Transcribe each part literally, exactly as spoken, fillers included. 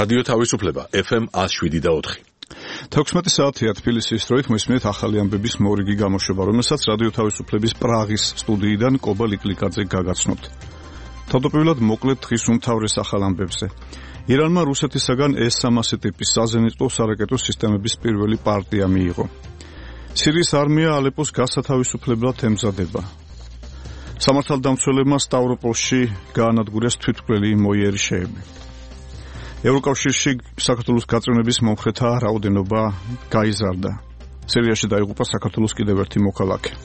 რადიო თავისუფლება ეფ ემ one oh seven point four. თექვსმეტი საათია თბილისის დროით მოისმენთ ახალი ამბების მორიგი გამოშვება, რომელსაც რადიო თავისუფლების პრაღის სტუდიიდან კობა ლიკლიკაძე გაგაცნობთ. თავდაპირველად მოკლედ დღის უმთავრეს ახალ ამბებზე. ირანმა რუსეთისაგან ეს სამასი ტიპის საზენიტო სარაკეტო სისტემების პირველი პარტია მიიღო. სირიის არმია ალეპოს გასათავისუფლებლად ემზადება. სამართალდამცველებმა სტავროპოლში გაანადგურეს თვითმკვლელი მოიერიშეები. ევროკავშირში საქართველოს გაწევნების მომხრეთა რაოდენობა გაიზარდა. სირიაში დაიღუპა საქართველოს კიდევ ერთი მოქალაქე.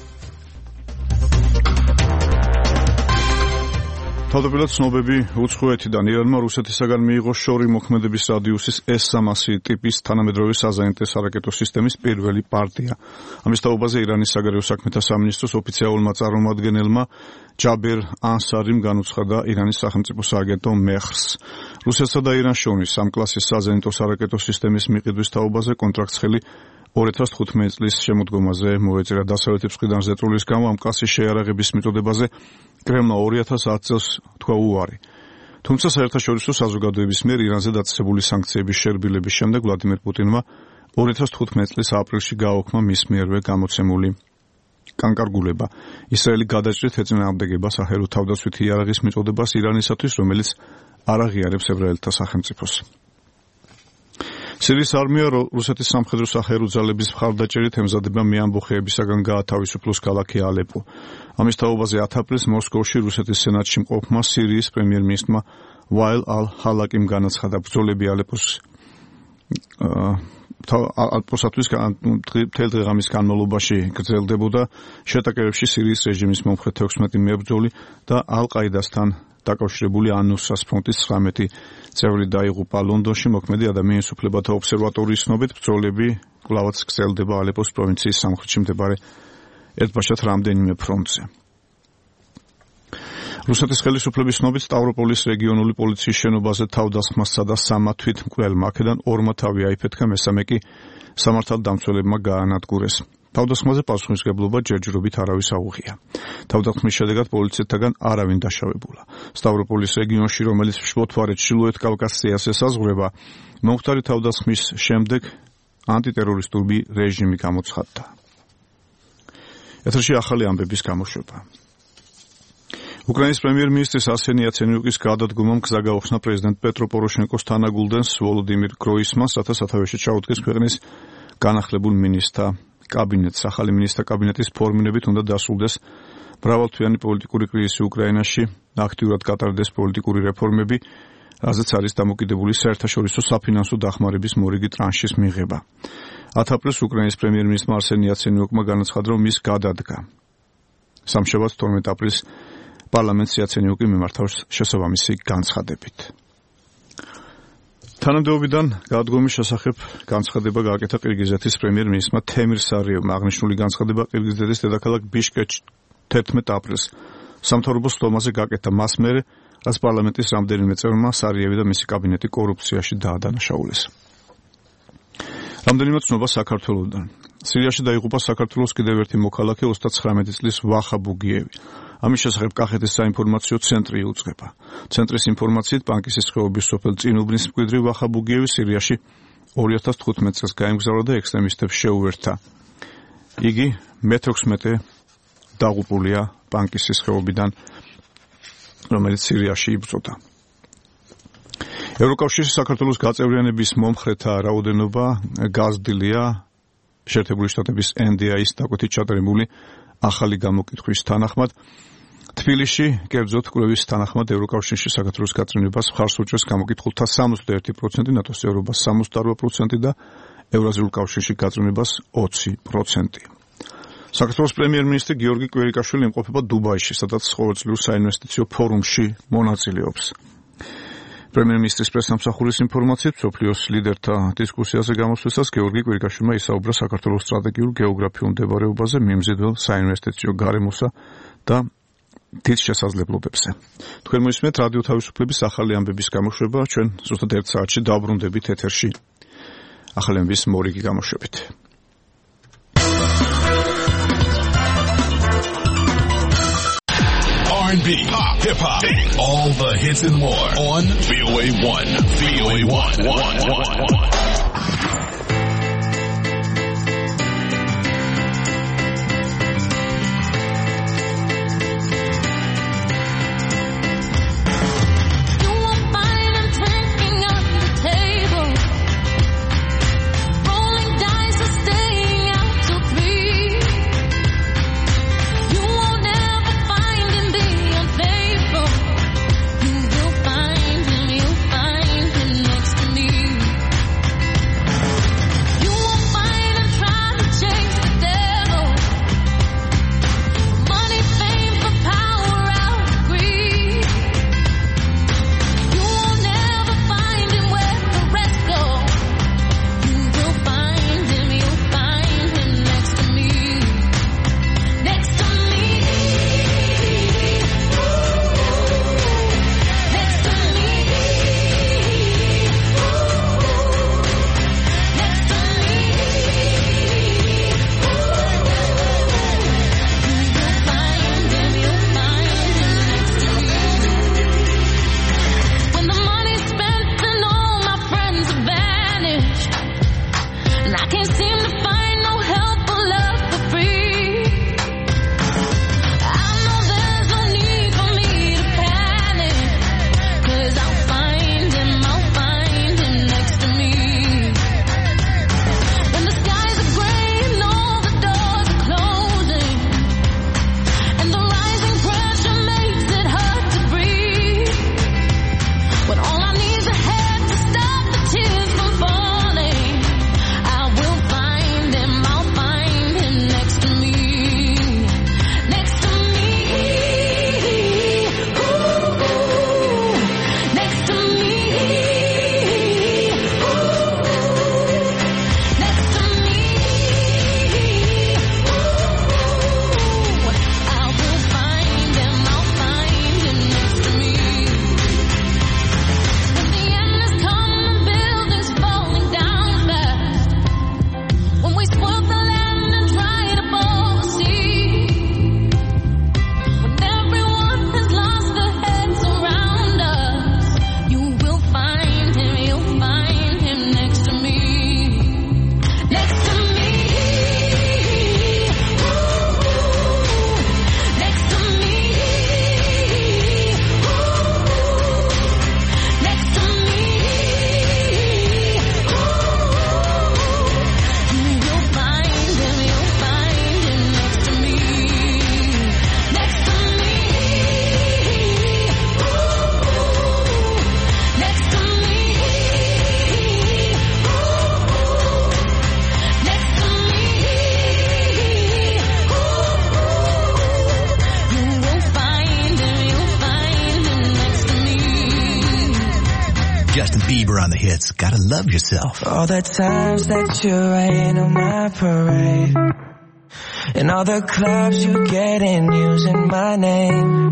თავდაპირველად ცნობები უცხოეთიდან ირანმა რუსეთისაგან მიიღო შორი მოქმედების რადიუსის ეს სამასი ტიპის თანამედროვე საზენიტო სარაკეტო სისტემის პირველი პარტია. ამის თაობაზე ირანის საგარეო საქმეთა სამინისტროს ოფიციალურმა წარმომადგენელმა ჯაბერ ანსარიმ განუცხადა ირანის სახელმწიფო სააგენტო მეხრს. რუსეთსა და ირანს შორის ამ კლასის საზენიტო სარაკეტო სისტემის მიყიდვის თაობაზე კონტრაქტს ხელი ორი ათას თხუთმეტი წლის შემოდგომაზე მოეწერა. დასავლეთის მხრიდან ზეწოლის გამო ამ კლასის შეიარაღების მიწოდებაზე კრემლმა ორი ათას ათი წელს თქვა უარი. თუმცა საერთაშორისო საზოგადოების მიერ ირანზე დაწესებული სანქციების შერბილების შემდეგ ვლადიმერ პუტინმა ორი ათას თხუთმეტი წლის აპრილში გააუქმა მის მიერვე გამოცემული კანკარგულება. ისრაელი გადაჭრით ეწინააღმდეგება საჰერო თავდაცვითი იარაღის მიწოდებას ირანისათვის, რომელიც არ აღიარებს ებრაელთა სახელმწიფოს. სირიის არმია რუსეთის სამხედრო საჰერო ძალების მხარდაჭერით ემზადება მეამბოხეებისაგან გაათავისუფლოს ქალაქი ალეპო. ამის თაობაზე ათი აპრილს მოსკოვში რუსეთის სენატში მყოფმა სირიის პრემიერ-მინისტრმა ვაილ ალ-ჰალაკიმ განაცხადა, ბრძოლები ალეპოს ალპოსათვის მთელ დღეღამის განმავლობაში გრძელდებოდა. შეტაკებებში სირიის რეჟიმის მომხრე თექვსმეტი მებრძოლი და ალ-ყაიდასთან დაკავშირებული ანუსრას ფრონტის ცხრამეტი წევრი დაიღუპა. ლონდონში მოქმედი ადამიანის უფლებათა ობსერვატორიის ცნობით ბრძოლები კვლავაც გრძელდება ალეპოს პროვინციის სამხრეთში მდებარე ერთბაშად რამდენიმე ფრონტზე. რუსეთის ხელისუფლების ცნობით სტავროპოლის რეგიონული პოლიციის შენობაზე თავდასხმას სცადა სამმა თვითმკვლელმა. აქედან ორმა თავი აიფეთქა, მესამე კი სამართალდამცველებმა გაანადგურეს. თავდასხმაზე პასუხისმგებლობა ჯერჯერობით არავის აუღია. თავდასხმის შედეგად პოლიციეთაგან არავინ დაშავებულა. სტავროპოლის რეგიონში, რომელიც შუათვარეთ ჩრდილოეთ კავკასიას ესაზღვრება, მომხდარი თავდასხმის შემდეგ ანტიტერორისტული რეჟიმი გამოცხადდა. ეთერში ახალი ამბების გამოშვება. უკრაინის პრემიერ-მინისტრის არსენი იაცენიუკის გადადგომამ გზა გაუხსნა პრეზიდენტ პეტრო პოროშენკოს თანაგულდენს ვოლოდიმირ გროისმანს, რათა სათავეში ჩაუდგეს ქვეყნის განახლებულ მინისტრთა კაბინეტს. ახალი მინისტრთა კაბინეტის ფორმირებით უნდა დასრულდეს მრავალთვიანი პოლიტიკური კრიზისი უკრაინაში, აქტიურად გატარდეს პოლიტიკური რეფორმები, რაზეც არის დამოკიდებული საერთაშორისო საფინანსო დახმარების მორიგი ტრანშის მიღება. ათი აპრილს უკრაინის პრემიერ-მინისტრმა არსენი იაცენიუკმა განაცხადა, რომ ის გადადგა. სამშაბათს თორმეტი აპრილს პარლამენტს იაცენიუკი მიმართავს შესაბამისი განცხადებით. თანამდებობიდან გადადგომის შესახებ განცხადება გააკეთა ყირგიზეთის პრემიერ-მინისტრმა თემირ სარიევმა. აღნიშნული განცხადება ყირგიზეთის დედაქალაქ ბიშკეკში თერთმეტი აპრილს სამთავრობო სტომაზე გააკეთა მას მერე, რაც პარლამენტის რამდენიმე წევრმა სარიევი და მისი კაბინეტი კორუფციაში დაადანაშაულეს. რამდენიმე ცნობა საქართველოსდან. სირიაში დაიღუპა საქართველოს კიდევ ერთი მოქალაქე ოცდაცხრამეტი წლის ვახა ბუგიევი. ამის შესახებ კახეთის საინფორმაციო ცენტრი იუწყება. ცენტრის ინფორმაციით ბანკის სხეობის სოფელ წინუბნის მკვიდრი ვახა ბუგიევი სირიაში ორი ათას თხუთმეტი წელს გაემგზავრა და ექსტრემისტებს შეუერთდა. იგი მეთექვსმეტე დაღუპულია ბანკის სხეობიდან, რომელიც სირიაში იბრძოდა. ევროკავშირში საქართველოს გაწევრიანების მომხრეთა რაოდენობა გაზრდილია შეერთებული შტატების ენ დი აის დაკვეთით ჩატარებული ახალი გამოკითხვის თანახმად. თბილისში, კერძოდ კვლევის თანახმად, ევროკავშირში საქართველოს გაწევრიანებას მხარს უჭერს გამოკითხულთა სამოცდა ერთი პროცენტი, ნატოს წევრობას სამოცდაორ პროცენტი და ევრაზიულ კავშირში გაწევრიანებას ოცი პროცენტი. საქართველოს პრემიერ-მინისტრი გიორგი კვირიკაშვილი იმყოფება დუბაიში, სადაც ყოველწლიურ საინვესტიციო ფორუმში მონაწილეობს. პრემიერ-მინისტრის პრესსამსახურის ინფორმაციით, მსოფლიოს ლიდერთა დისკუსიაზე გამოსვლისას გიორგი კვირიკაშვილმა ისაუბრა საქართველოს სტრატეგიულ გეოგრაფიულ მდებარეობაზე, მიმზიდველ საინვესტიციო გარემოსა და დიდ შესაძლებლობებზე. თქვენ მოისმენთ რადიო თავისუფლების ახალი ამბების გამოშვება, ჩვენ ზუსტად ერთ საათში დავბრუნდებით ეთერში ახალი ამბების მორიგი გამოშვებით. R and B, pop, hip hop, all the hits and more on V O A one. V O A one. one, one, one. On the hits, gotta love yourself. All the times that you rain on my parade, and all the clubs you get in using my name.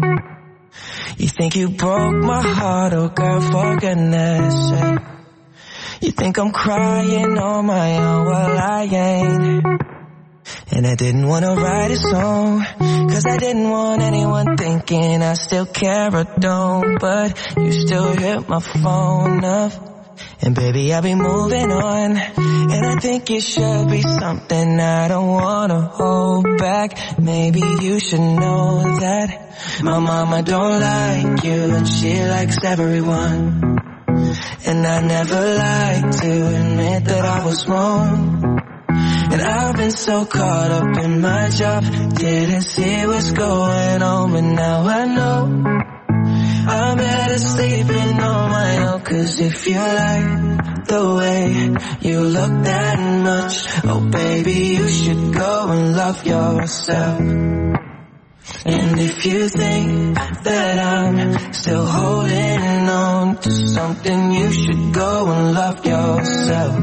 You think you broke my heart, oh girl, for goodness sake. You think I'm crying on my own, well I ain't. And I didn't want to write a song, cause I didn't want anyone thinking I still care or don't. But you still hit my phone up, and baby, I'll be moving on. And I think it should be something I don't wanna hold back. Maybe you should know that my mama don't like you, and she likes everyone. And I never like to admit that I was wrong. And I've been so caught up in my job, didn't see what's going on, but now I know I'm better sleeping on my own. Cause if you like the way you look that much, oh baby, you should go and love yourself. And if you think that I'm still holding on to something, you should go and love yourself.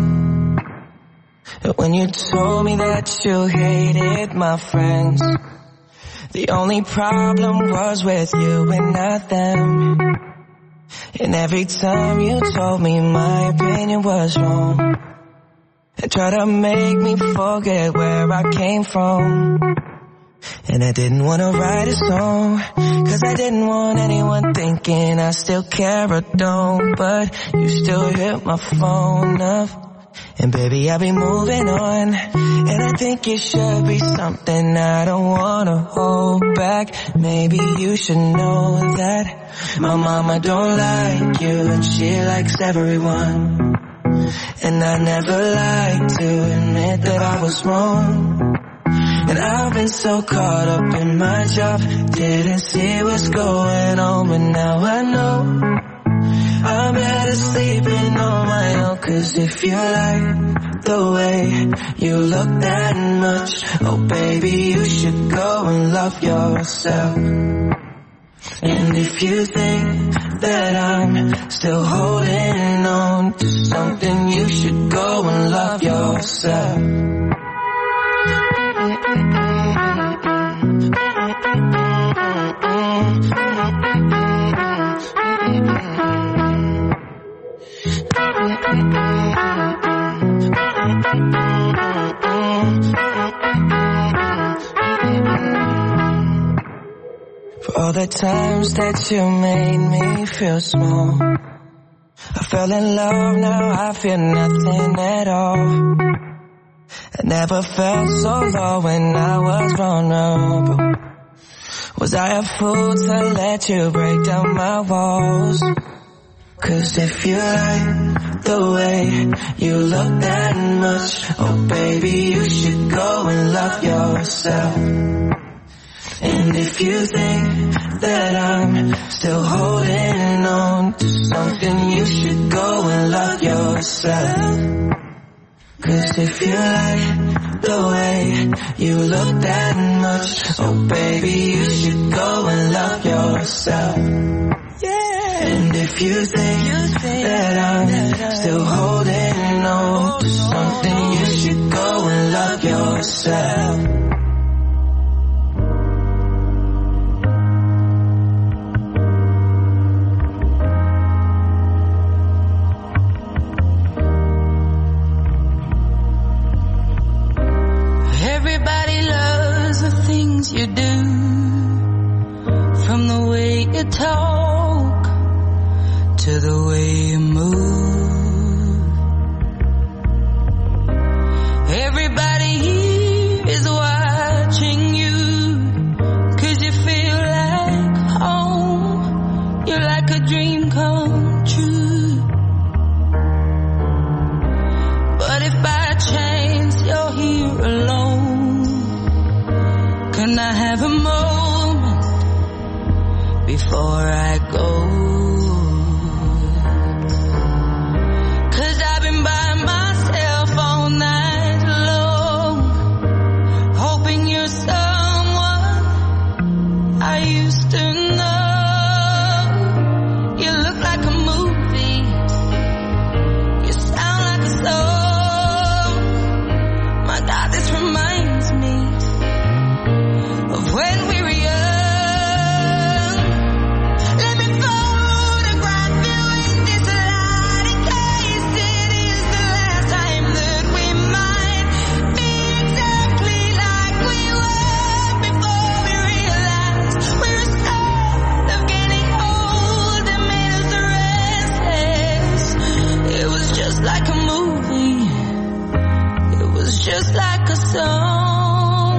When you told me that you hated my friends, the only problem was with you and not them. And every time you told me my opinion was wrong, and tried to make me forget where I came from. And I didn't want to write a song, Cause I didn't want anyone thinking I still care or don't, but you still hit my phone up. And baby, I'll be moving on. And I think it should be something I don't wanna hold back. Maybe you should know that my mama don't like you and she likes everyone. And I never like to admit that I was wrong. And I've been so caught up in my job, didn't see what's going on, but now I know I'm better sleeping on my own. Cause if you like the way you look that much, oh baby, you should go and love yourself. And if you think that I'm still holding on to something, you should go and love yourself. For all the times that you made me feel small, I fell in love, now I feel nothing at all. I never felt so low when I was vulnerable. Was I a fool to let you break down my walls? Cause if you like the way you look that much, oh baby, you should go and love yourself. And if you think that I'm still holding on to something, you should go and love yourself. Cause if you like the way you look that much, oh baby, you should go and love yourself. And if you think that I'm still holding on to something, you should go and love yourself. Everybody loves the things you do, from the way you talk to the way you move. Everybody here is watching you, cause you feel like home. You're like a dream come true. But if by chance you're here alone, can I have a moment before I go? Just like a song.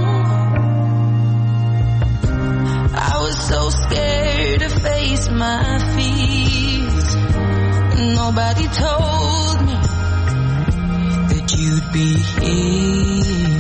I was so scared to face my fears. Nobody told me that you'd be here.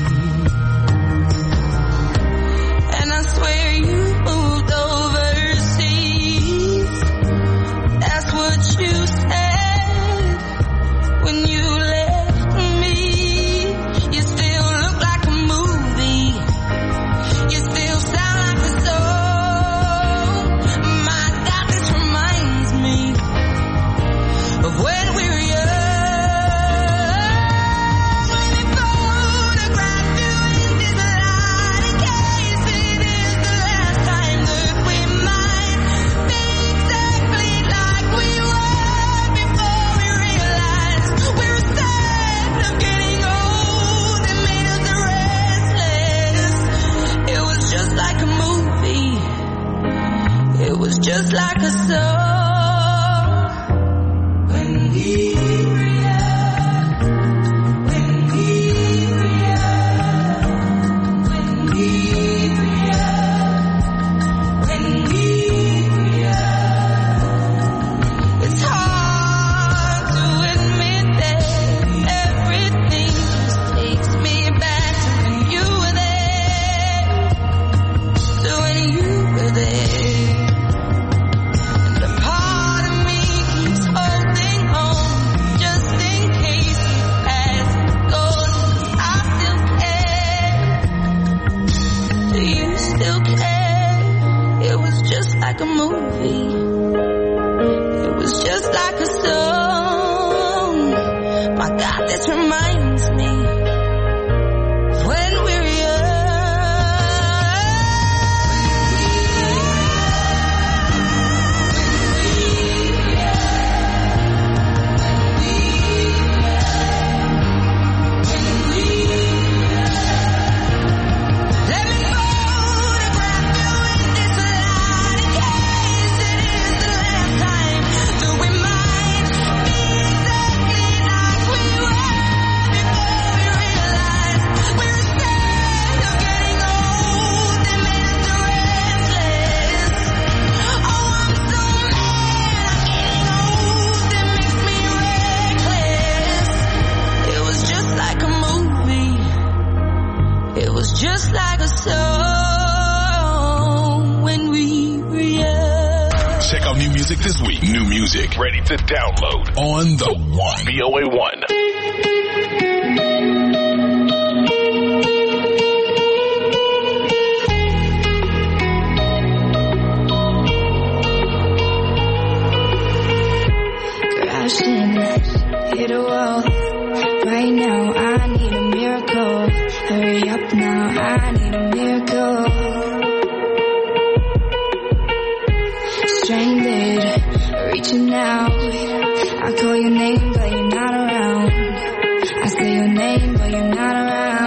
And I swear you moved overseas. That's what you said when you left me. You still look like a movie. You still sound like a song. My God, this reminds me of when we were young. When they photographed It was just like a song. When we react, when we react, when we react, when we react. It's hard to admit that everything just takes me back to when you were there, to when you were there. Like a movie, it was just like a song. My God, this reminds me of when we were just like a song when we react. Check out new music this week. New music ready to download on the One. V O A one. Crashing, hit a wall. Right now I need a miracle. Hurry up now, I need a miracle. Stranded, reaching out. I call your name, but you're not around. I say your name, but you're not around.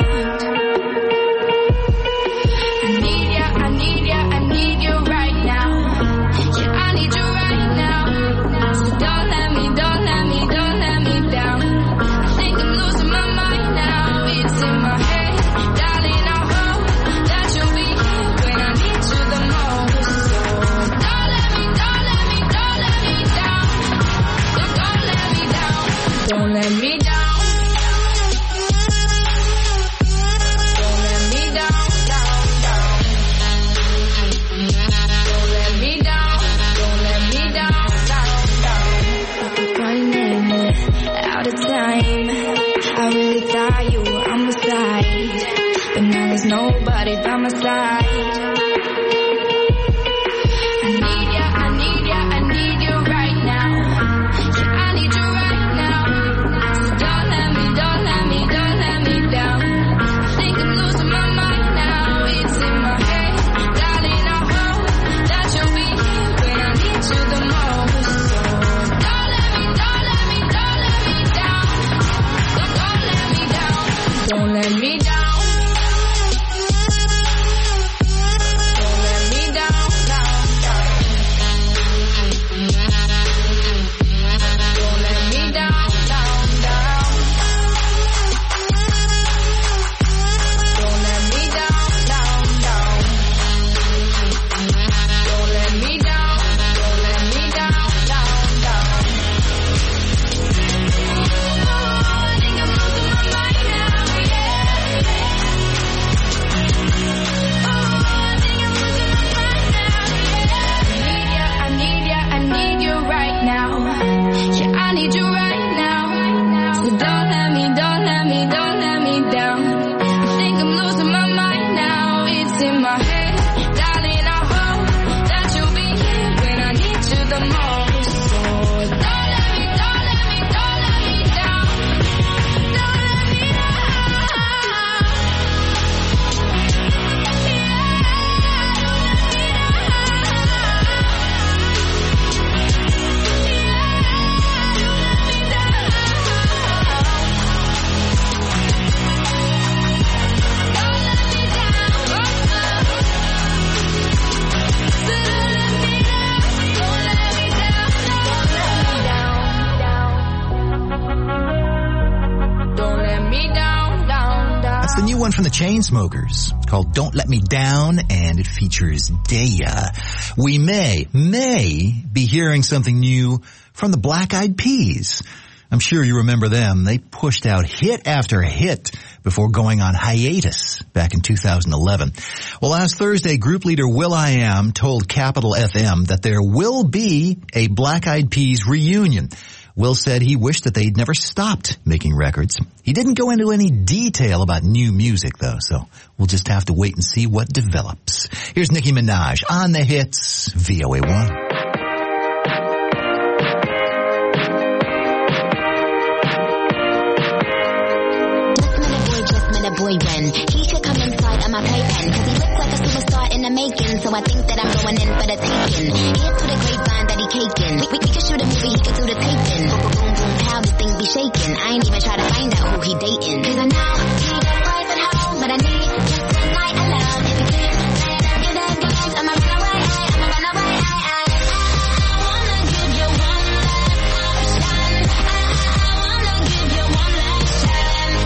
I need ya, I need ya, I need you right now. Yeah, I need you right now. So don't let me, don't let me, don't let me down. I think I'm losing my mind now. It's in my head. Don't from the Chainsmokers called Don't Let Me Down, and it features Daya. We may, may be hearing something new from the Black Eyed Peas. I'm sure you remember them. They pushed out hit after hit before going on hiatus back in two thousand eleven. Well, last Thursday, group leader will.i.am told Capital F M that there will be a Black Eyed Peas reunion. Will said he wished that they'd never stopped making records. He didn't go into any detail about new music, though, so we'll just have to wait and see what develops. Here's Nicki Minaj on the hits, V O A one. Boy when he could come inside of my playpen, cause he looked like a superstar in the making, so I think that I'm going in for the taking. Hear through the grapevine that he caking, we, we, we could shoot a movie, he could do the taping. Boom, boom, boom, boom, how this thing be shaking. I ain't even try to find out who he dating, cause I know he got a wife at home, but I need just a night alone. If you keep playing, give that games, I'ma run away, I'ma run away, I, I, I wanna give you one last option, I, I wanna give you one last chance.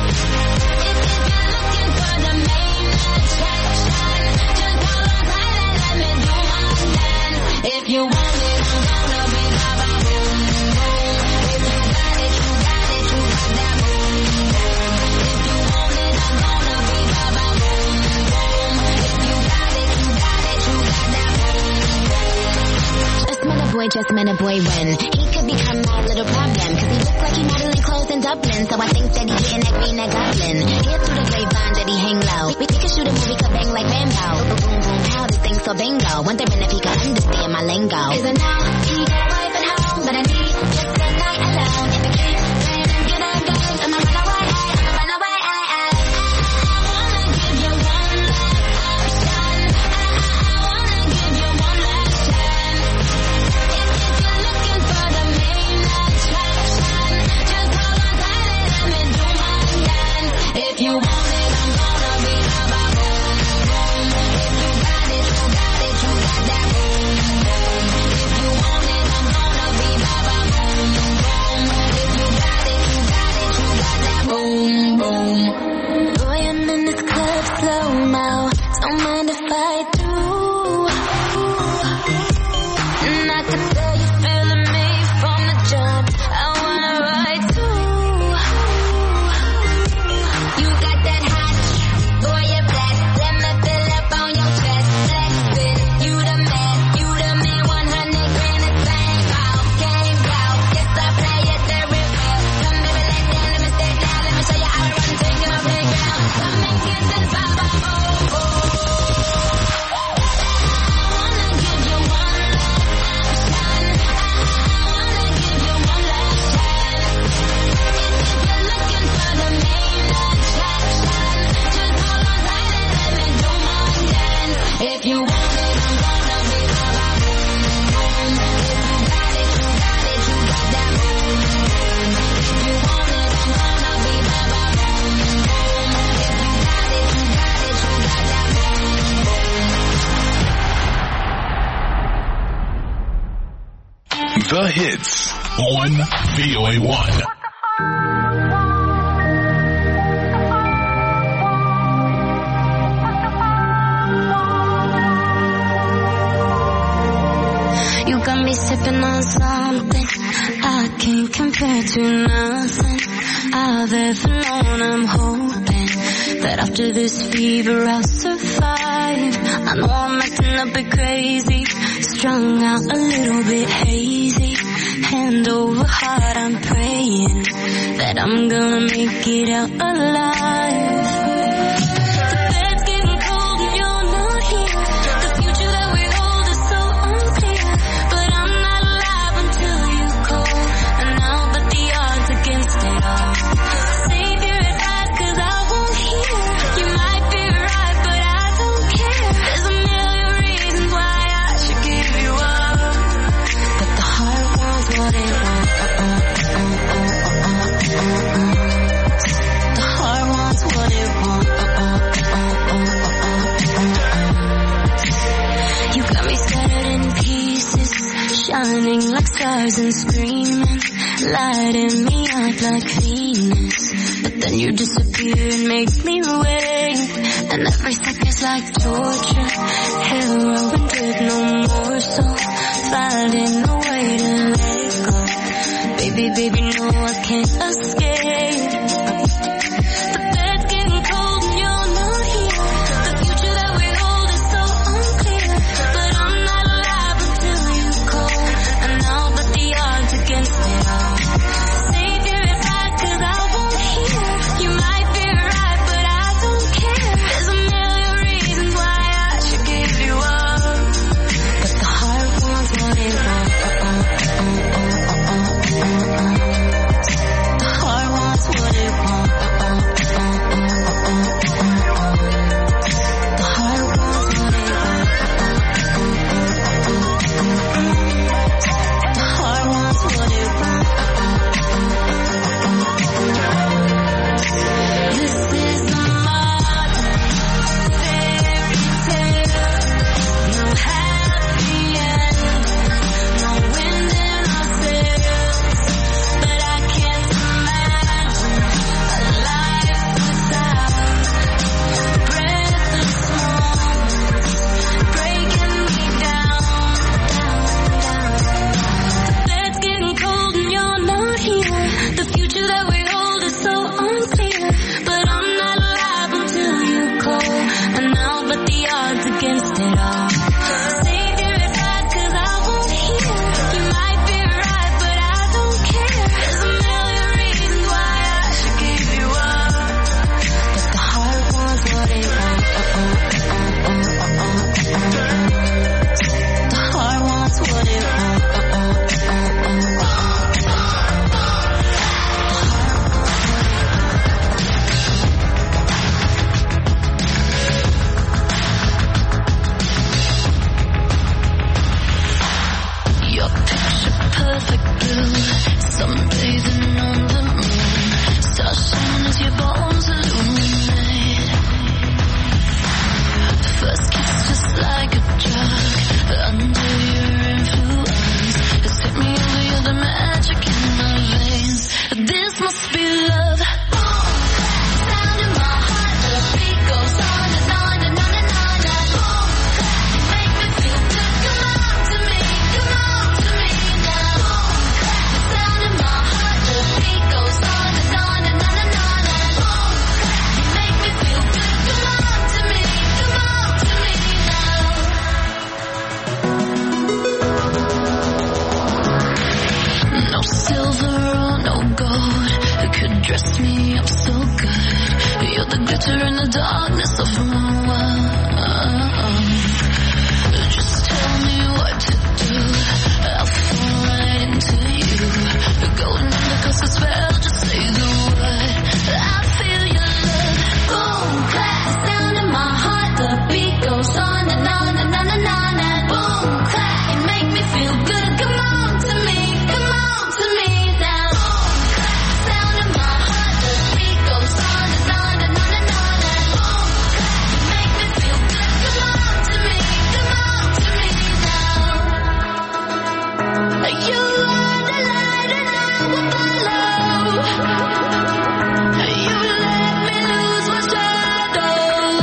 The main attraction, just hold on tight and let me do my dance. If you want it, I'm gonna be ba ba boom boom. If you got it, you got it, you got that boom boom. If you want it, I'm gonna be ba ba boom boom. If you got it, you got it, you got that boom boom. Just met a boy, just met a boy when he could become my little problem, cause he looks like he modeling clothes in Dublin, so I think that he getting that green, that goblin. Here through the grapevine that he hang low. We, we could shoot a movie, could bang like Rambo. Boom, boom, boom, how this thing so bingo. Wondering if he could understand my lingo. Cause I know he got a wife at home, but I need just a night alone. If you keep playing, get up, guys, I'ma run away, I'ma run away, I, I, I wanna give you one last option, I, I wanna give you one last chance. If, if you're looking for the main attraction, just hold on tight and let me do my dance. If you want it, I'm gonna be ba ba boom boom. If you got it, you got it, you got that boom boom. If you want it, I'm gonna be ba ba boom boom. If you got it, you got it, you got that boom boom. Boy, I'm in this club slow mo. Don't mind if I do. And I can tell you feeling me from the jump. I wanna ride too. You got that hot, boy, you're blessed. Let me fill up on your chest. Let's spin. You the man, you the man. one hundred grand is bang out, game out. Yes, I play it very well. Come baby, lay down, let me stay down. Let me show you how to run things in my playground. Come and get this ba ba boom boom. I wanna give you one last option. I wanna give you one last chance. If, if you're looking for the main attraction, just hold on tight and let me do my dance. If you want it, I'm gonna be ba ba boom boom. If you got it, you got it, you got that boom boom. If you want it, I'm gonna be ba ba boom boom. If you got it, you got it, you got that boom boom. The hits on V O A one. You got me sipping on something I can't compare to nothing I've ever known. I'm hoping that after this fever I'll survive. I know I'm acting a bit crazy, strung out a little bit hazy. Hand over heart, I'm praying that I'm gonna make it out alive. Shining like stars and screaming, lighting me up like Venus. but then you disappear and make me wait. And every second's like torture. Heroin did no more, so finding a way to let it go. Baby, baby, no, I can't escape. The bed's getting cold and you're not here. The future that we hold is so unclear. But I'm not alive until you call. And now but the odds against it all. Save your advice cause I won't hear. You might be right but I don't care. There's a million reasons why I should give you up. But the heart wants what it wants. Uh-uh, uh-uh, uh-uh, uh-uh, uh-uh. The heart wants what it wants. Uh-uh, uh-uh, uh-uh, uh-uh. The heart wants what it wants. Uh-uh, uh-uh, uh-uh, uh-uh. The heart wants what it wants. This is a modern fairy tale. No happy end, no wind in our sails. But I can't imagine a life without breathless moments breaking me down, down, down. The bed's getting cold and you're not here. The future that we hold is so unclear. But I'm not alive until you call. And now but the odds against it all. Save your advice cause I won't hear. You might be right but I don't care. There's a million reasons why I should give you up. But the heart wants what it wants. Uh-uh, uh-uh, uh-uh, uh-uh, uh-uh. The heart wants what it wants. Uh-uh, uh-uh, uh-uh, uh-uh. Your picture perfect blue, sunbathing on the moon, stars shine as your bones illuminate. First kiss just like a drug, under your influence, it's hit me over, you're the magic in my veins. This must be love. Sound in my heart, the beat goes on and on and on and on and on. You make me feel good, come on to me, come on to me now. The sound in my heart, the beat goes on and on and on and on and on. You make me feel good, come on to me, come on to me now. No silver or no gold could dress me up so good. You're the glitter in the darkness of my world. Just tell me what to do, I'll fall right into you. Going under cause I spell, just say the word. I feel your love. Boom, clap, the sound in my heart, the beat goes on and on and on and on and boom, clap, you make me feel good. Come on to me, come on to me now. Sound in my heart, the beat goes on and on and on and on and boom, clap, you make me feel good. Come on to me, come on to me now. You are the light and I will follow. You let me lose my shadow.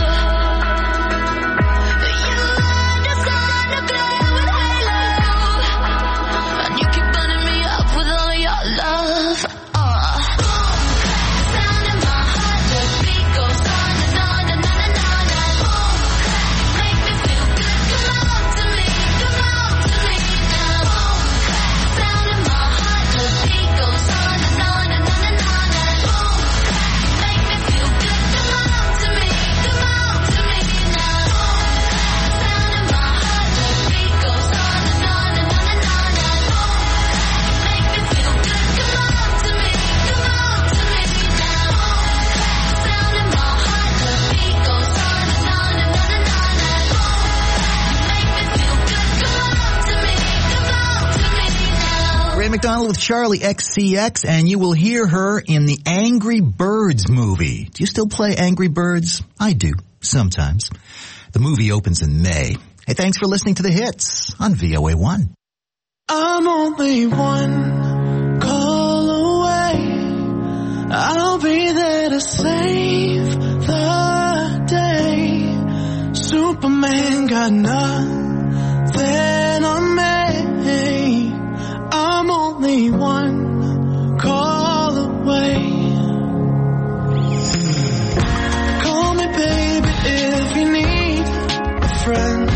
You are the sun, the glow and halo, and you keep burning me up with all your love. Uh. Sound in my heart, the beat goes on and on and on and on and boom, you make me feel good. Come on to me, come on to me now. Sound in my heart, the beat goes on and on and on and on and boom, you make me feel good. Come on to me, come on to me now. Sound in my heart, the beat goes on and on and on and on and boom, you make me feel good. Come on to me, come on to me now. Sound in my heart, the beat goes on and on and on and on and boom, you make me feel good. Come on to me, come on to me now. Ray McDonald with Charlie X C X, and you will hear her in the Angry Birds movie. Do you still play Angry Birds? I do, sometimes. The movie opens in May. Hey, thanks for listening to The Hits on V O A one. I'm only one call away. I'll be there to save the day. Superman got nothing on me. I'm only one call away. Call me baby if you need a friend.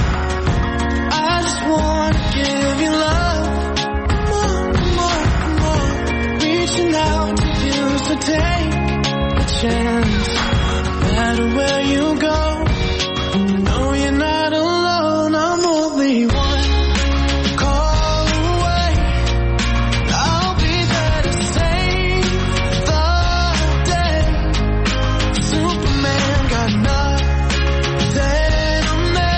I just wanna give you love. Come on, come on, come on. Reaching out to you, so take a chance. No matter where you go, know you're not alone. I'm only one call away. I'll be there to save the day. Superman got nothing on me.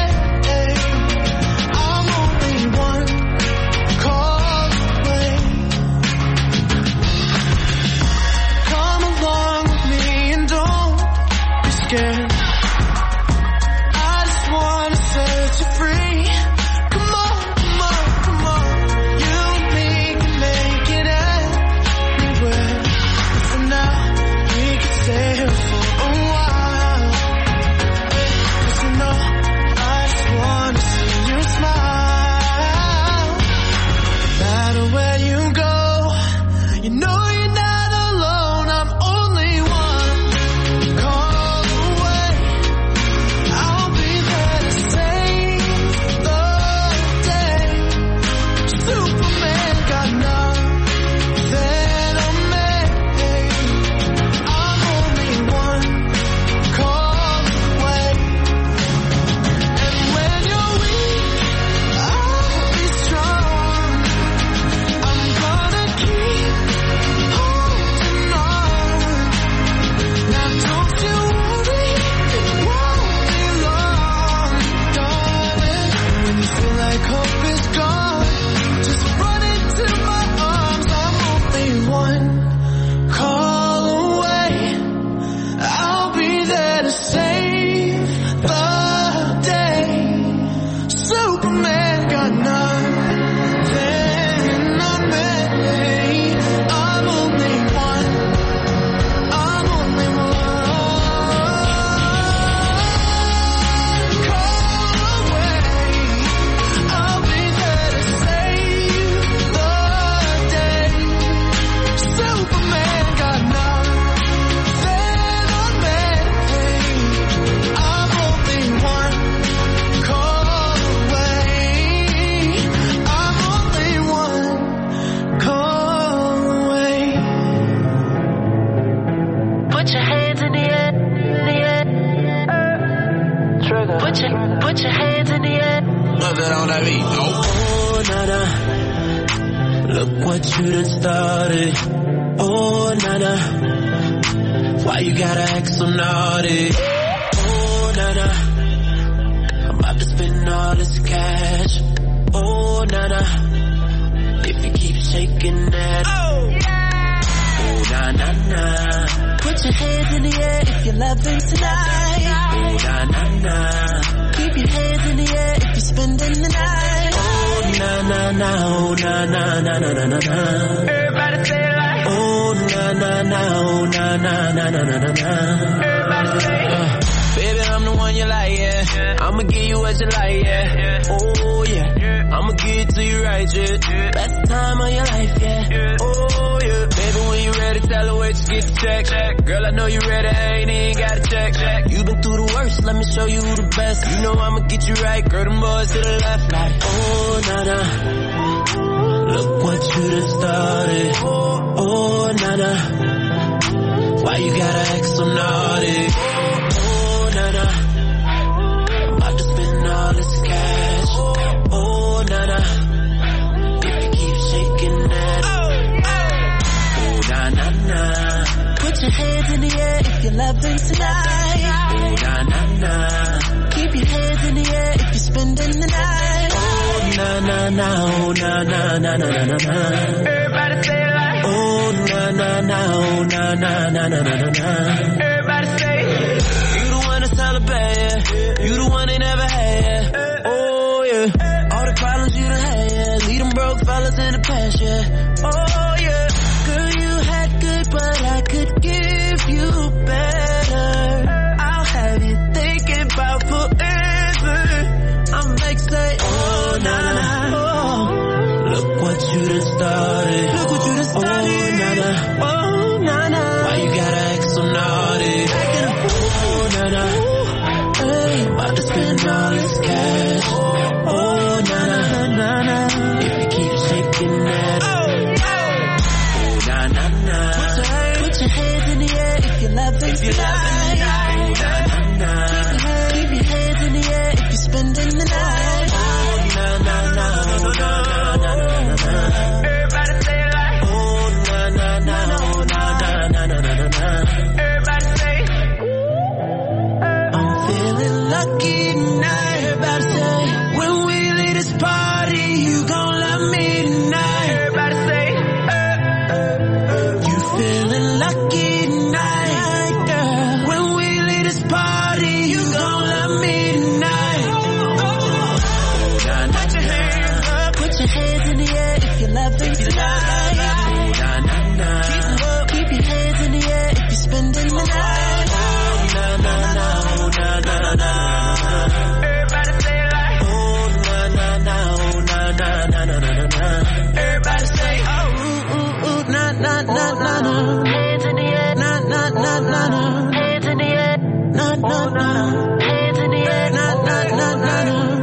I'm only one call away. Come along with me and don't be scared. You the one they never had. Oh yeah. All the problems you done had, yeah. Lead them broke fellas in the past, yeah. Oh yeah. Girl, you had good, but I if you love it, if you love, love, love, ooh, nah, nah, nah. Keep 'em up, keep your hands in the air if you're spending the night. Oh, nah, nah, nah, oh, nah, nah, nah. Everybody say it like, oh, nah, nah, nah, oh, nah, nah, nah, nah, nah, nah. Everybody say, oh, ooh, ooh, ooh, nah, nah, nah, nah, nah. Hands in the air, nah, nah, nah, nah, nah. Hands in the air, nah, nah, nah. Hands in the air, nah, nah, nah, nah, nah.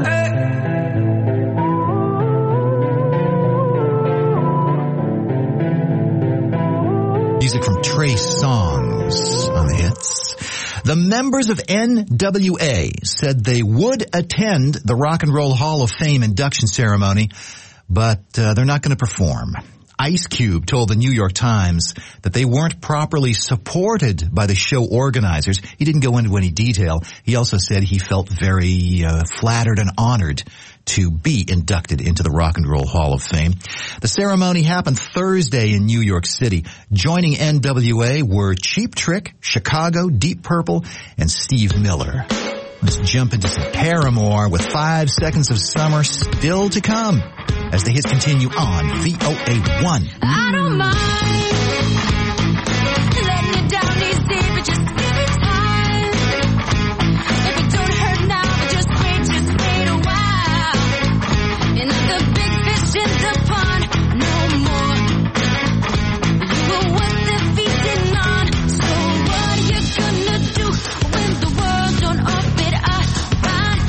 Music from Trace Songs on the hits. The members of N W A said they would attend the Rock and Roll Hall of Fame induction ceremony, but uh, they're not going to perform. Ice Cube told the New York Times that they weren't properly supported by the show organizers. He didn't go into any detail. He also said he felt very uh, flattered and honored to be inducted into the Rock and Roll Hall of Fame. The ceremony happened Thursday in New York City. Joining N W A were Cheap Trick, Chicago, Deep Purple, and Steve Miller. Let's jump into some Paramore with Five Seconds of Summer still to come as the hits continue on V O A one. I don't mind letting you down easy, but just give it time. If it don't hurt now, but just wait, just wait a while. And the big fish in the pond, no more. You were worth defeating on. So what are you gonna do when the world don't orbit around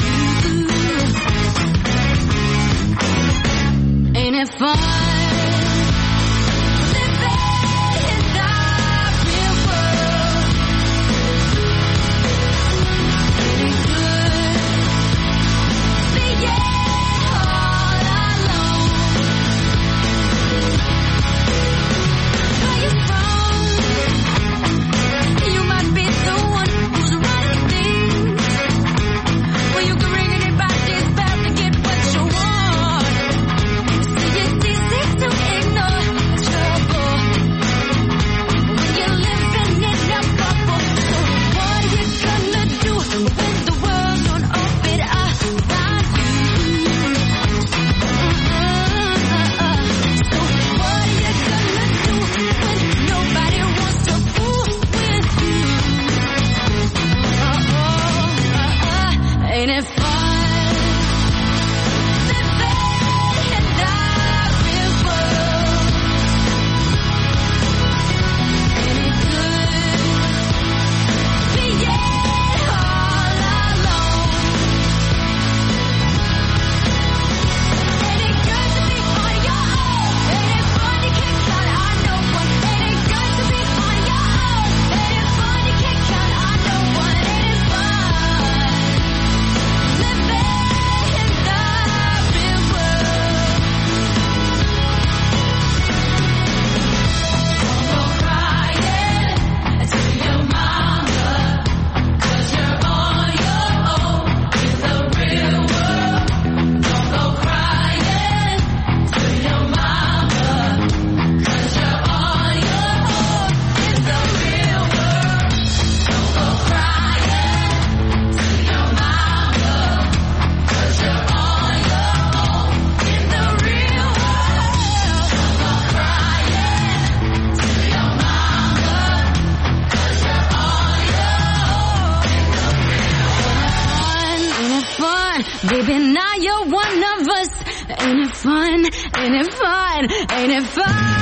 you? Ain't it fun? Baby, now you're one of us. Ain't it fun? Ain't it fun? Ain't it fun?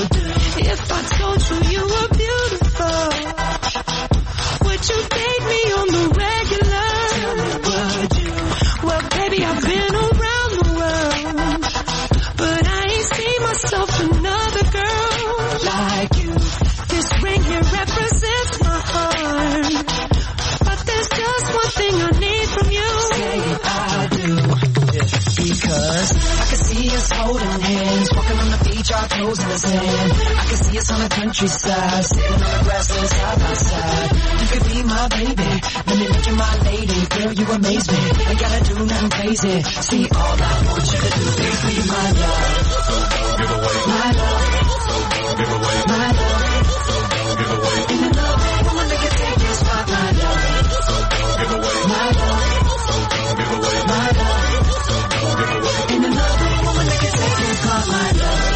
If I told you you were beautiful, would you date me on the regular? Would you? Well, baby, I've been around the world, but I ain't seen myself another girl like you. This ring here represents my heart, but there's just one thing I need from you. Say I do. Because I can see us holding hands, walking on the beach, our toes in the sand. I can see us on the countryside, sitting on the grassland side by side. You could be my baby, let me make you my lady. Girl, you amaze me, ain't gotta do nothing crazy. See, all I want you to do is be my love. So don't give away my love. So don't give away my love. So don't give away. In the love, woman, make it take your spot, my love. So don't give away my love. So don't give away my love. In the love, woman, make it take your spot, my love.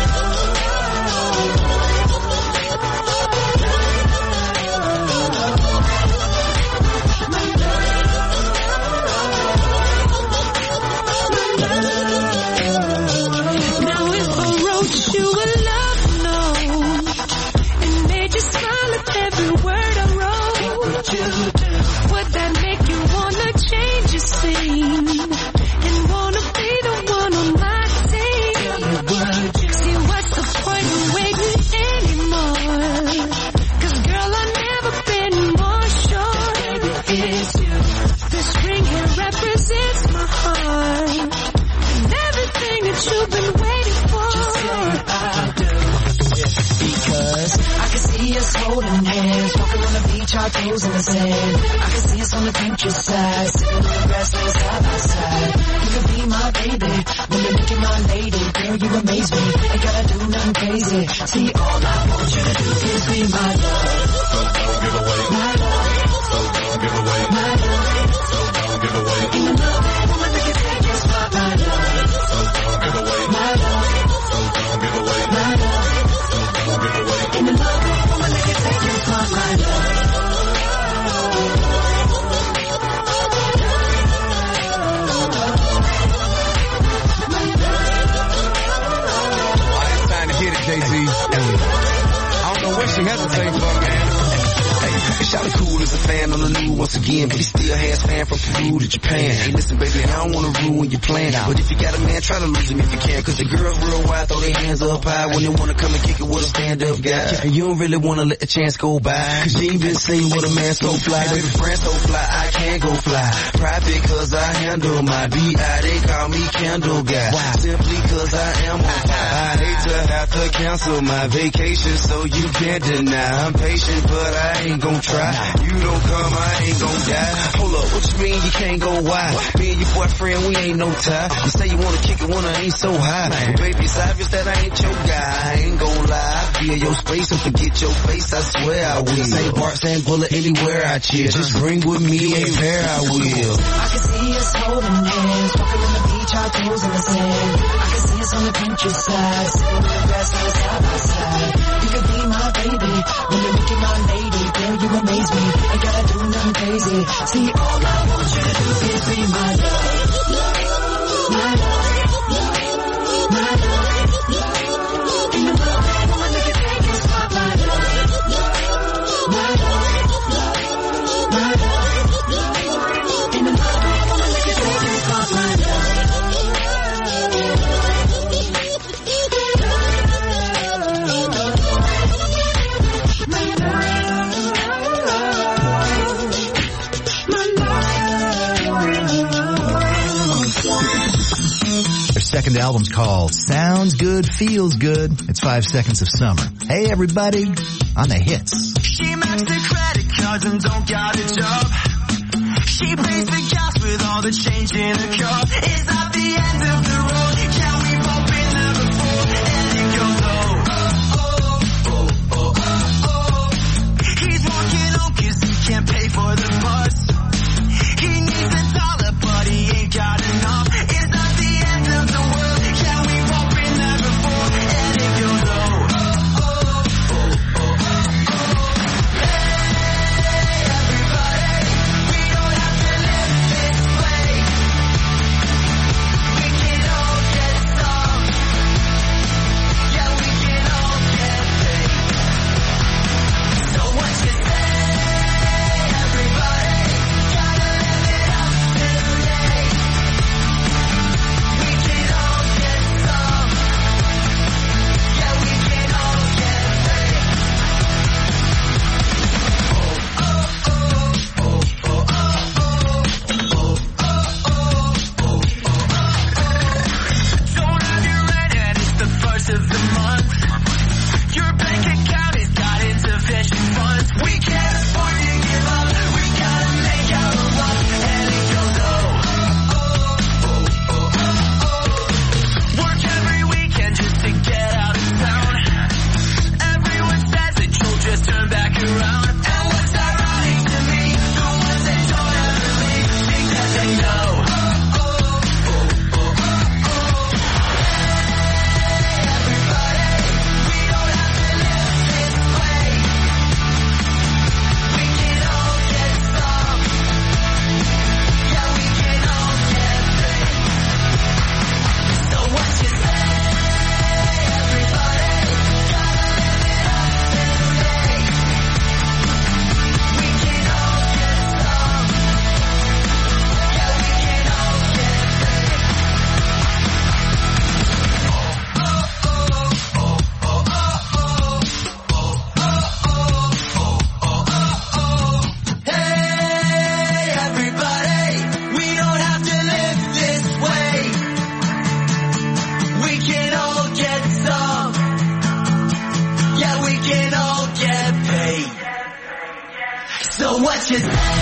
Now if I wrote you a love note and made you smile at every word I wrote, would that make you wanna change your scene and wanna be the one on my team? See, what's the point in waiting anymore? 'Cause girl, I've never been more sure it's you. This ring here represents my heart and everything that you've been waiting for. Just say I do. Because I can see us holding hands, walking on the beach, our toes in the sand. I can see us on the countryside, sitting on the grassland side by side. You could be my baby, when you make you my lady. Girl, you amaze me, ain't gotta do nothing crazy. See, all I want you to do is be my love. So don't give away my love. So don't give away my love. So don't give away. In the love, woman, make it take your spot, my love. So don't give away my love. So don't give away my love. So don't give away. In the love, woman, make it take your spot, my love. She hesitating for, man. Hey, shout cool as a fan on the new once again, but he still has fan from Peru to Japan. Hey, listen, baby, I don't wanna ruin your plan, but if you got a man, try to lose him if you can. 'Cause the girls real wide, throw their hands up high when they wanna come and kick it with a stand-up guy. And you don't really wanna let the chance go by, 'cause you ain't been seen with a man so fly. Baby, friend so fly, I can't go fly. Private 'cause I handle my B I, they call me Candle Guy. Wow. Simply 'cause I am on fire. I hate to have to cancel my vacation, so you can't deny. I'm patient, but I ain't gon' try. You don't come, I ain't gon' die. Hold up, what you mean you can't go wide? Me and your boyfriend, we ain't no tie. You say you wanna kick it when I ain't so high. But baby, it's obvious that I ain't your guy. I ain't gon' lie. I'll be in your space and forget your face, I swear I will. Same part, same bullet, anywhere I chill. Just bring with me a pair, I will. I can see us holding hands, walking on the beach, our toes in the sand. I can see us on the countryside, sitting on the grassland side by side. You could be my baby, when you make you my lady. Girl, you amaze me, ain't gotta do nothing crazy. See, all I want you to do is be my love. My love. My love. In the love, woman, make it take your spot, my love. My love. My love. In the love, woman, make it take your spot, my love. Second album's called Sounds Good, Feels Good. It's Five Seconds of Summer. Hey everybody, on the hits. She max the credit cards and don't got a job. She pays the gas with all the change in her car. It's not the end of the road. Can we bump in there before? And it goes oh, oh, oh, oh, oh, oh. He's walking home 'cause he can't pay for the bus. He needs a dollar but he ain't got enough. It's not the end of the world. Can we bump in there before? And it goes oh, oh, oh, oh, oh, oh. Hey everybody, we don't have to live this way. We can all So what you say?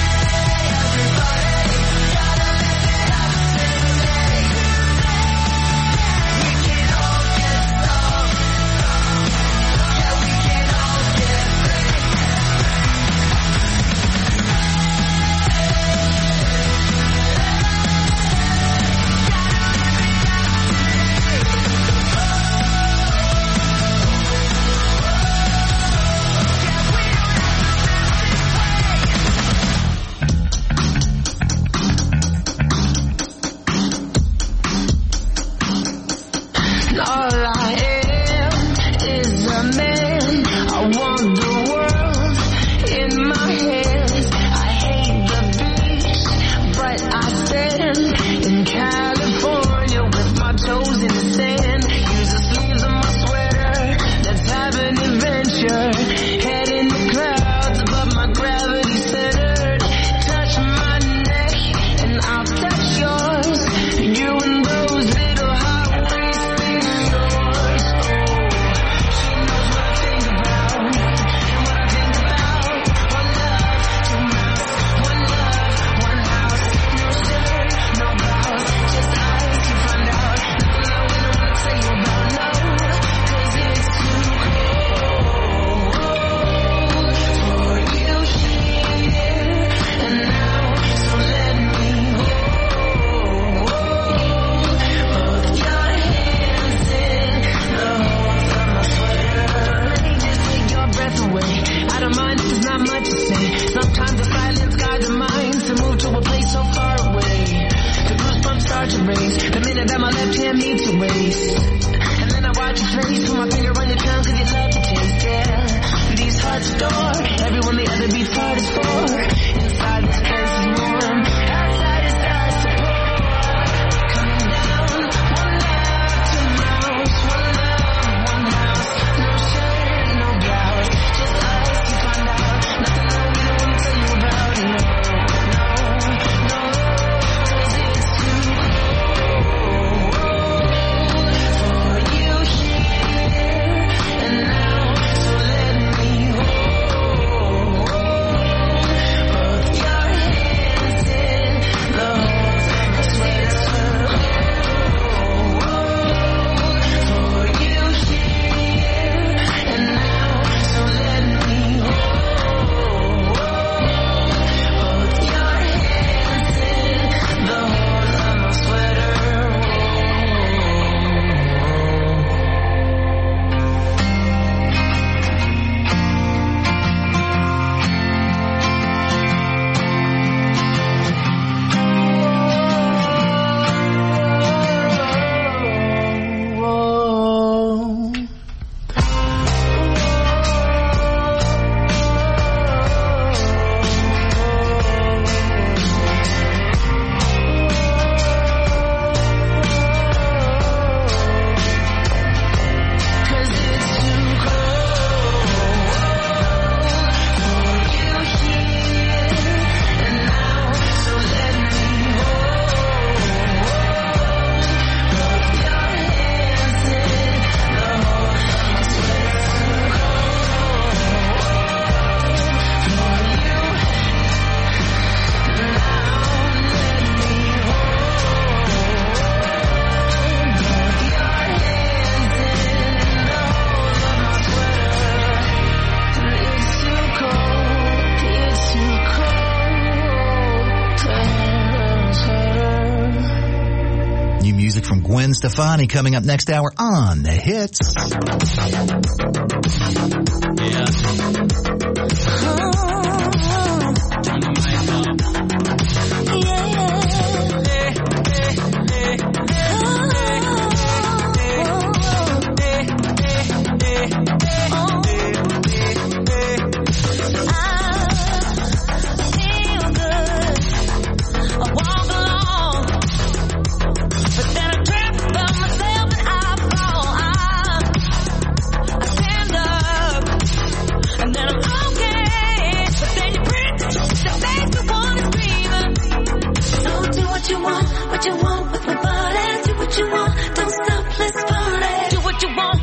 Gwen Stefani coming up next hour on The Hits.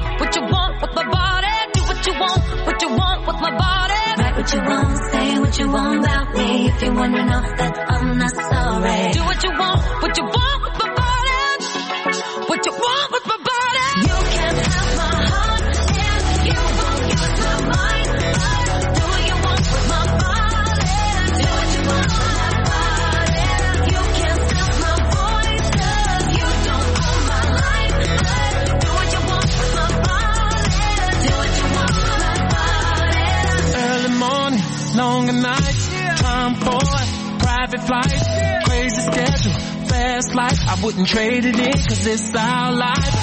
What you want, say what you want about me. If you wanna know that I'm not sorry. Do what you want, what you want with my body. What you want with my body. You can't have my heart if you won't use my mind. Do what you want with my body. Do what you want with my body. You can't stop my voice 'cause you don't own my life. Do what you want with my body. Do what you want with my body. Early morning, longer nights, time for a private flight, crazy schedule, fast life. I wouldn't trade it in 'cause it's our life.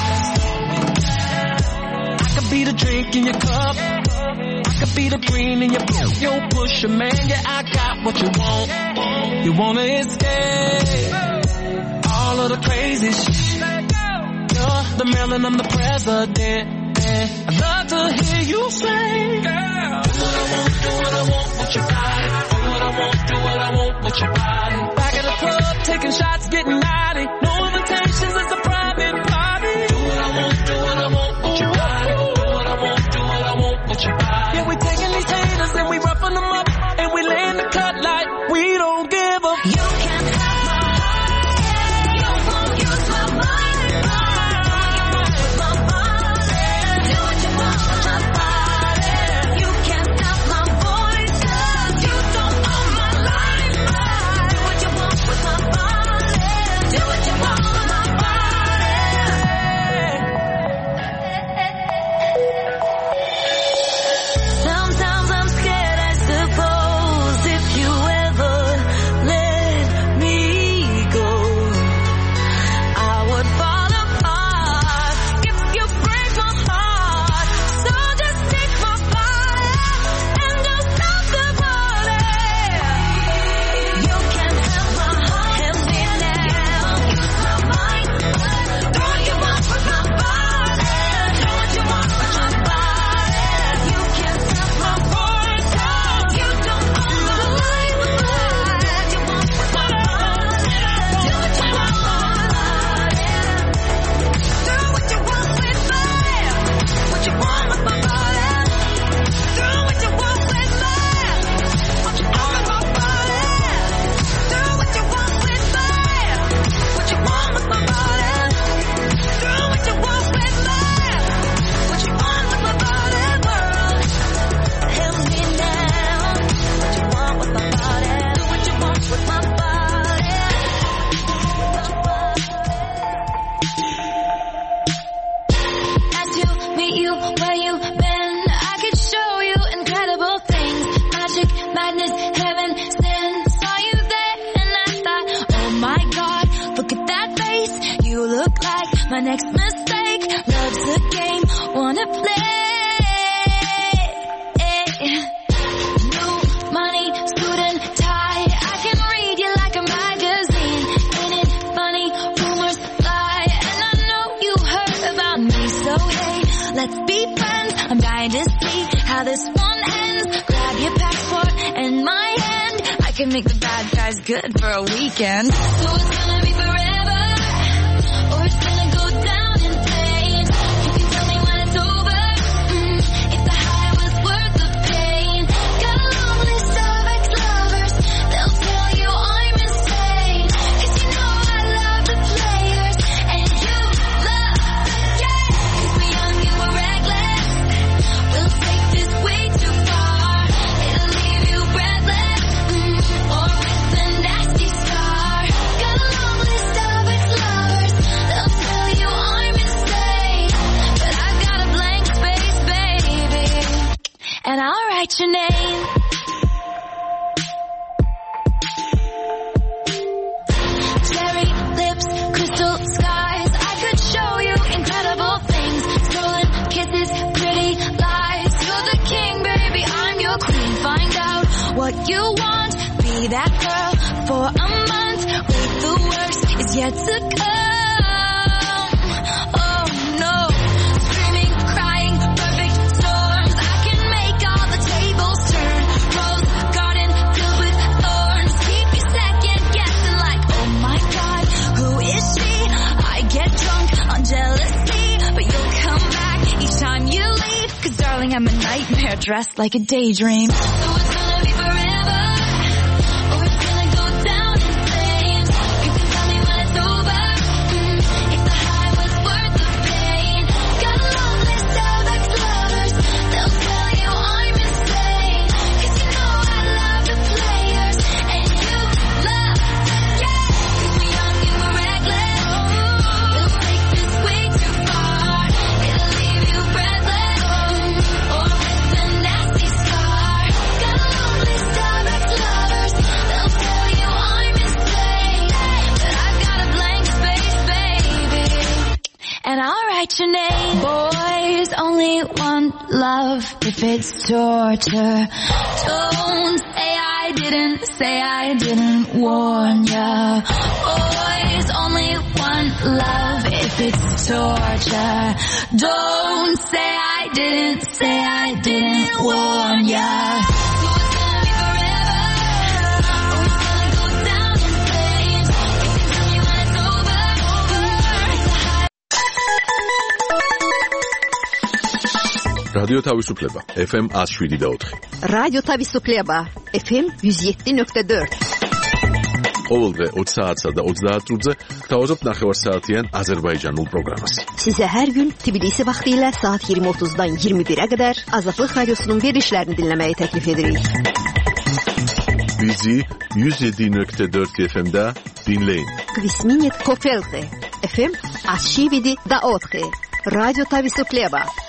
I could be the drink in your cup, I could be the green in your blue. Yo, push a man, yeah, I got what you want. You wanna escape all of the crazy shit. You're the Maryland, I'm the president. I'd love to hear you say, girl, do what I want, do what I want with your body. Do what I want, do what I want with your body. Back in the club, taking shots, getting naughty. No invitations, it's a private party. Do what I want, do what I want with your body. Do what I want, do what I want with your body. Yeah, we taking these haters and we roughing them up, and we laying the cut like we don't give a. You can't have my heart if you won't use my mind. My body. Do what you want with my body. You can't stop my voice 'cause you don't own my life. Do what you want with my body. Do what you want with my body. Sometimes I'm scared, I suppose, if you ever let me go, I would fall apart if you break my heart. So just take my body and don't stop the party. You can't have my heart, help me now. Use my mind, do what you want with my body. Do what you want with my body. You can't stop my voice 'cause you don't own my life. Do what you want with my body. Do what you want with my body. Do what you want with me. What you want with my body. Do what you want with me. What you want with my body. Do what you want with me. What you want with my body. Do what you want with me. What you want with my body, world. Help me now. What you want with my body. Do what you want with my body. As to meet you where you've been, I could show you incredible things. Magic, madness, heaven, sin. Saw you there and I thought, oh my God, look at that face. You look like my next mistake. Love's a game, wanna play. New money, suit and tie. I can read you like a magazine. Ain't it funny? Rumors fly, and I know you heard about me. So hey, let's be friends. I'm dying to see how this one ends. Grab your passport and my hand. I can make the bad guys good for a weekend. So it's gonna be forever, or it's gonna go down in flames. You can tell me when it's over, mm, if the high was worth the pain. Got a long list of ex-lovers, they'll tell you I'm insane. 'Cause you know I love the players, and you love the game. 'Cause we're young and we're reckless, we'll take this way too far. It'll leave you breathless, mm, or with a nasty scar. Got a long list of ex-lovers, they'll tell you I'm insane. But I've got a blank space, baby, and I'll write your name. Cherry lips, crystal skies. I could show you incredible things. Stolen kisses, pretty lies. You're the king, baby, I'm your queen. Find out what you want. Be that girl for a month. Wait, the worst is yet to come. Oh no. Screaming, crying, perfect storms. I can make all the tables turn. Rose garden filled with thorns. Keep you second guessing like, oh my God, who is she? I get drunk on jealousy, but you'll come back each time you leave. 'Cause darling, I'm a nightmare dressed like a daydream. So it's gonna be forever, love if it's torture. Don't say I didn't, say I didn't warn ya. Boys only want love if it's torture. Don't say I didn't, say I didn't warn ya. რადიო თავისუფლება ეფ ემ one oh seven point four. რადიო თავისუფლება ეფ ემ one oh seven point four. ყოველდღე ოცი საათსა და ოცდაათ წუთზე გთავაზობთ ნახევარსაათიან აზერბაიჯანულ პროგრამას. Size her gün Tbilisi vaxtilə saat yirmi otuzdan iyirmi birə qədər Azadlıq Radiosunun verilişlərini dinləməyi təklif edirik. Bizi one oh seven point four efe em'də dinləyin. Kvisminit Kofelte efe em one oh seven point four. Radyo Tavisupleva.